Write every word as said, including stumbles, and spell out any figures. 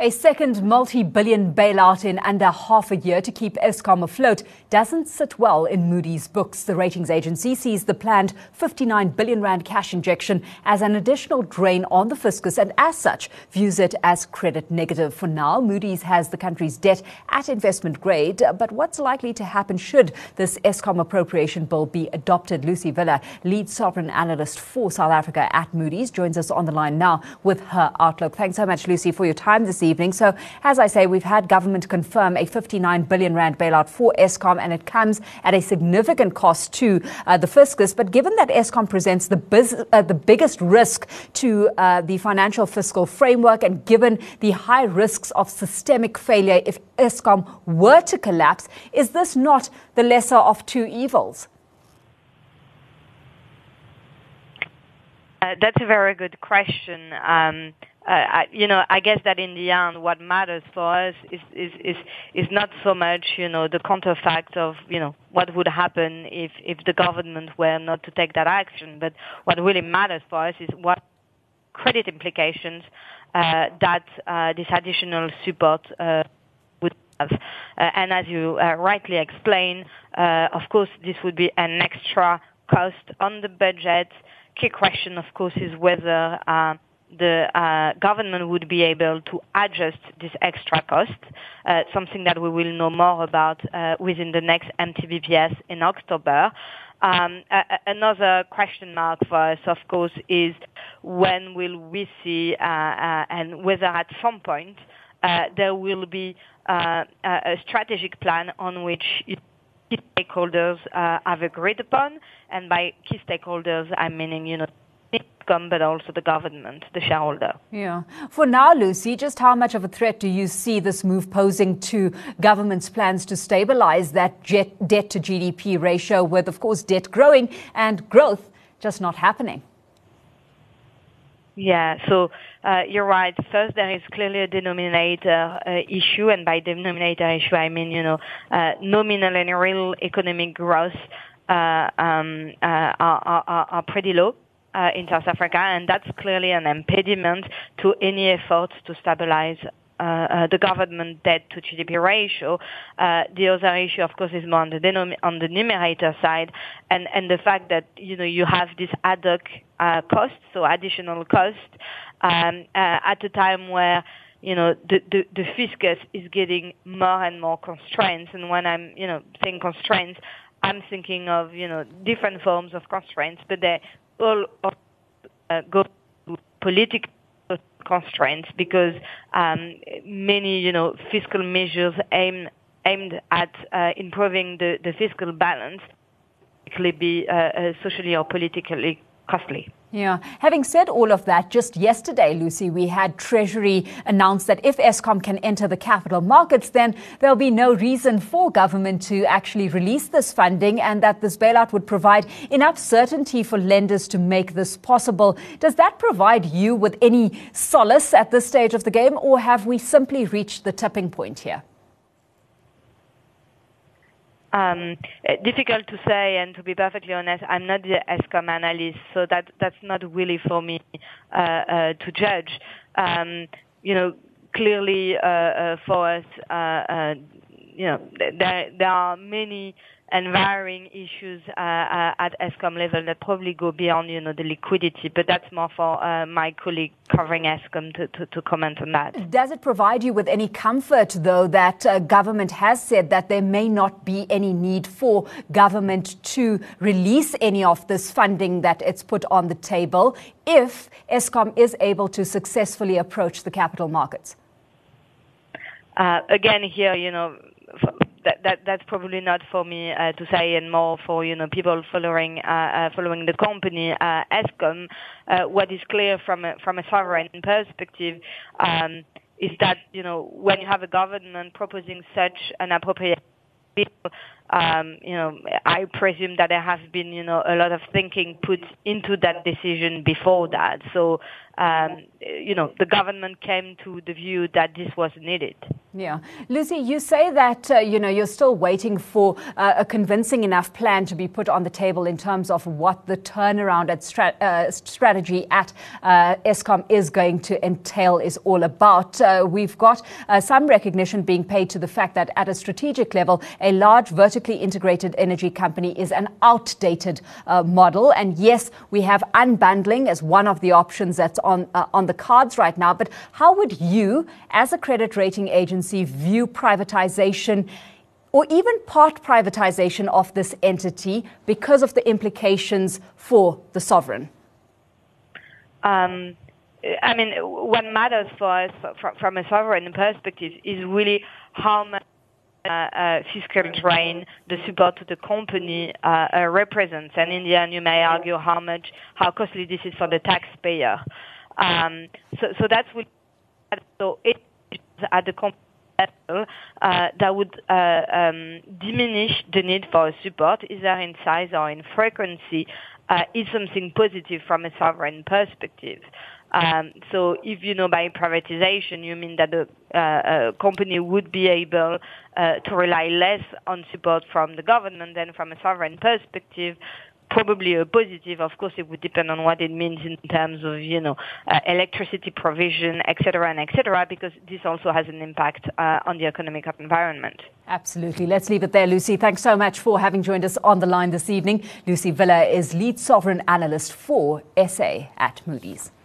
A second multi-billion bailout in under half a year to keep Eskom afloat doesn't sit well in Moody's books. The ratings agency sees the planned fifty-nine billion rand cash injection as an additional drain on the fiscus and as such views it as credit negative. For now, Moody's has the country's debt at investment grade. But what's likely to happen should this Eskom appropriation bill be adopted? Lucy Villa, lead sovereign analyst for South Africa at Moody's, joins us on the line now with her outlook. Thanks so much, Lucy, for your time this evening. So, as I say, we've had government confirm a fifty-nine billion rand bailout for Eskom, and it comes at a significant cost to uh, the fiscus. But given that Eskom presents the, biz- uh, the biggest risk to uh, the financial fiscal framework, and given the high risks of systemic failure if Eskom were to collapse, is this not the lesser of two evils? Uh, that's a very good question. Um, uh, I, you know, I guess that in the end, what matters for us is, is, is, is not so much, you know, the counterfact of, you know, what would happen if, if the government were not to take that action. But what really matters for us is what credit implications uh, that uh, this additional support uh, would have. Uh, and as you uh, rightly explained, uh, of course, this would be an extra cost on the budget. Key question, of course, is whether uh, the uh, government would be able to adjust this extra cost, uh, something that we will know more about uh, within the next M T B P S in October. Um, a- another question mark for us, of course, is when will we see uh, uh, and whether at some point uh, there will be uh, a strategic plan on which key stakeholders uh, have agreed upon, and by key stakeholders, I'm meaning, you know, Eskom, but also the government, the shareholder. Yeah. For now, Lucy, just how much of a threat do you see this move posing to government's plans to stabilize that jet debt to G D P ratio, with, of course, debt growing and growth just not happening? Yeah, so uh, you're right. First, there is clearly a denominator uh, issue, and by denominator issue, I mean, you know, uh, nominal and real economic growth uh, um, uh, are, are, are pretty low uh, in South Africa, and that's clearly an impediment to any efforts to stabilize Uh, uh, the government debt to G D P ratio. Uh, the other issue, of course, is more on the denom- on the numerator side, and, and the fact that, you know, you have this ad hoc uh, cost, so additional cost, um, uh, at a time where, you know, the, the, the fiscus is getting more and more constraints. And when I'm, you know, saying constraints, I'm thinking of, you know, different forms of constraints, but they all uh, go to political constraints, because um, many, you know, fiscal measures aim, aimed at uh, improving the, the fiscal balance could be uh, uh, socially or politically costly. Yeah. Having said all of that, just yesterday, Lucy, we had Treasury announce that if Eskom can enter the capital markets, then there'll be no reason for government to actually release this funding, and that this bailout would provide enough certainty for lenders to make this possible. Does that provide you with any solace at this stage of the game, or have we simply reached the tipping point here? Um, difficult to say, and to be perfectly honest, I'm not the Eskom analyst, so that that's not really for me uh, uh, to judge. Um, you know, clearly uh, uh, for us, uh, uh, you know, there there are many and varying issues uh, uh, at Eskom level that probably go beyond, you know, the liquidity, but that's more for uh, my colleague covering Eskom to, to, to comment on that. Does it provide you with any comfort, though, that uh, government has said that there may not be any need for government to release any of this funding that it's put on the table if Eskom is able to successfully approach the capital markets? Uh, again, here, you know, That, that that's probably not for me uh, to say, and more for, you know, people following uh, uh, following the company uh, Eskom. Uh, what is clear from a, from a sovereign perspective um, is that, you know, when you have a government proposing such an appropriate bill, um, you know, I presume that there has been, you know, a lot of thinking put into that decision before that. So, um, you know, the government came to the view that this was needed. Yeah. Lucy, you say that, uh, you know, you're still waiting for uh, a convincing enough plan to be put on the table in terms of what the turnaround at stra- uh, strategy at uh, Eskom is going to entail, is all about. Uh, we've got uh, some recognition being paid to the fact that at a strategic level, a large vertically integrated energy company is an outdated uh, model. And yes, we have unbundling as one of the options that's on, uh, on the cards right now. But how would you, as a credit rating agency, view privatization or even part privatization of this entity because of the implications for the sovereign? Um, I mean, what matters for us from a sovereign perspective is really how much uh, uh, fiscal drain the support to the company uh, uh, represents. And in the end, you may argue how much, how costly this is for the taxpayer. Um, so, so that's what, so it at the company level, uh, that would uh, um, diminish the need for support, either in size or in frequency, uh, is something positive from a sovereign perspective. Um, so if, you know, by privatization, you mean that the uh, uh, company would be able uh, to rely less on support from the government than from a sovereign perspective, probably a positive. Of course, it would depend on what it means in terms of, you know, uh, electricity provision, et cetera, and et cetera, because this also has an impact uh, on the economic environment. Absolutely. Let's leave it there, Lucy. Thanks so much for having joined us on the line this evening. Lucy Villa is lead sovereign analyst for S A at Moody's.